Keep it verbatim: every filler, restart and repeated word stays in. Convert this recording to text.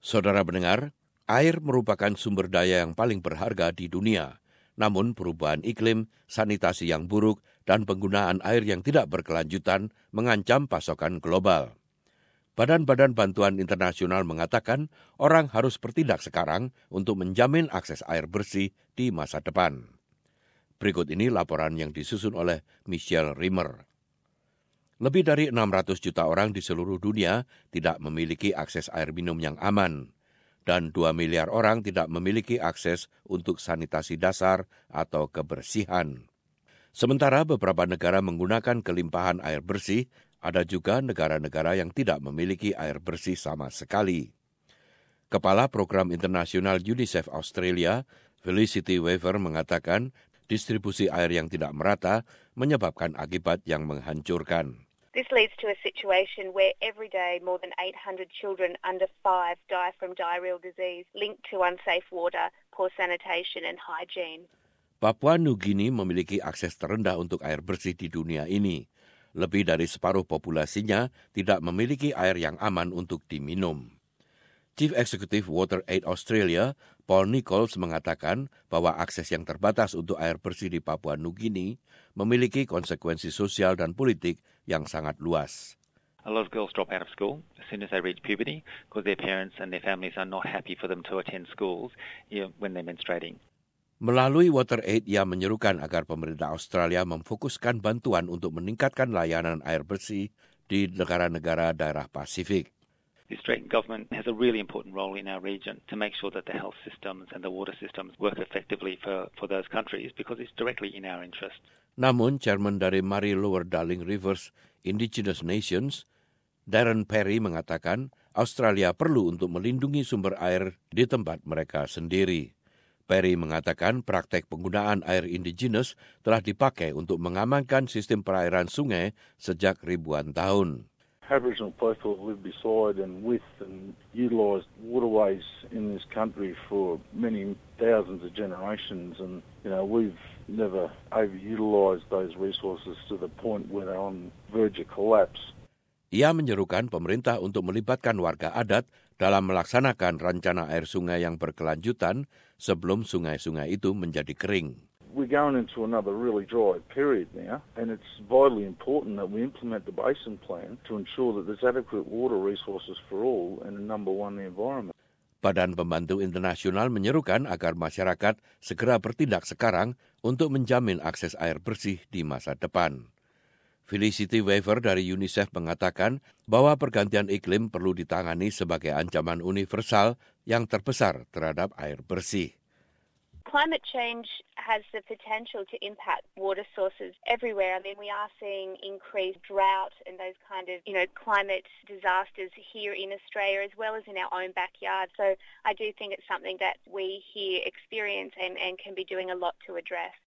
Saudara pendengar, air merupakan sumber daya yang paling berharga di dunia. Namun perubahan iklim, sanitasi yang buruk, dan penggunaan air yang tidak berkelanjutan mengancam pasokan global. Badan-badan bantuan internasional mengatakan orang harus bertindak sekarang untuk menjamin akses air bersih di masa depan. Berikut ini laporan yang disusun oleh Michelle Rimmer. Lebih dari enam ratus juta orang di seluruh dunia tidak memiliki akses air minum yang aman, dan dua miliar orang tidak memiliki akses untuk sanitasi dasar atau kebersihan. Sementara beberapa negara menggunakan kelimpahan air bersih, ada juga negara-negara yang tidak memiliki air bersih sama sekali. Kepala Program Internasional UNICEF Australia, Felicity Weaver, mengatakan distribusi air yang tidak merata menyebabkan akibat yang menghancurkan. This leads to a situation where every day more than eight hundred children under five die from diarrheal disease linked to unsafe water, poor sanitation and hygiene. Papua New Guinea memiliki akses terendah untuk air bersih di dunia ini. Lebih dari separuh populasinya tidak memiliki air yang aman untuk diminum. Chief Executive WaterAid Australia, Paul Nichols, mengatakan bahwa akses yang terbatas untuk air bersih di Papua New Guinea memiliki konsekuensi sosial dan politik yang sangat luas. A lot of girls drop out of school as soon as they reach puberty because their parents and their families are not happy for them to attend schools when they're menstruating. Melalui WaterAid, ia menyerukan agar pemerintah Australia memfokuskan bantuan untuk meningkatkan layanan air bersih di negara-negara daerah Pasifik. The Australian government has a really important role in our region to make sure that the health systems and the water systems work effectively for, for those countries because it's directly in our interest. Namun, Chairman dari Murray Lower Darling Rivers Indigenous Nations, Darren Perry, mengatakan Australia perlu untuk melindungi sumber air di tempat mereka sendiri. Perry mengatakan praktek penggunaan air indigenous telah dipakai untuk mengamankan sistem perairan sungai sejak ribuan tahun. Aboriginal people have lived beside and with and utilised waterways in this country for many thousands of generations, and you know we've never overutilised those resources to the point where they're on verge of collapse. Ia menyerukan pemerintah untuk melibatkan warga adat dalam melaksanakan rencana air sungai yang berkelanjutan sebelum sungai-sungai itu menjadi kering. We're going into another really dry period now, and it's vitally important that we implement the basin plan to ensure that there's adequate water resources for all and number one, the environment. Badan Pembantu Internasional menyerukan agar masyarakat segera bertindak sekarang untuk menjamin akses air bersih di masa depan. Felicity Weaver dari UNICEF mengatakan bahwa pergantian iklim perlu ditangani sebagai ancaman universal yang terbesar terhadap air bersih. Climate change has the potential to impact water sources everywhere. I mean, we are seeing increased drought and those kind of, you know, climate disasters here in Australia as well as in our own backyard. So I do think it's something that we here experience and, and can be doing a lot to address.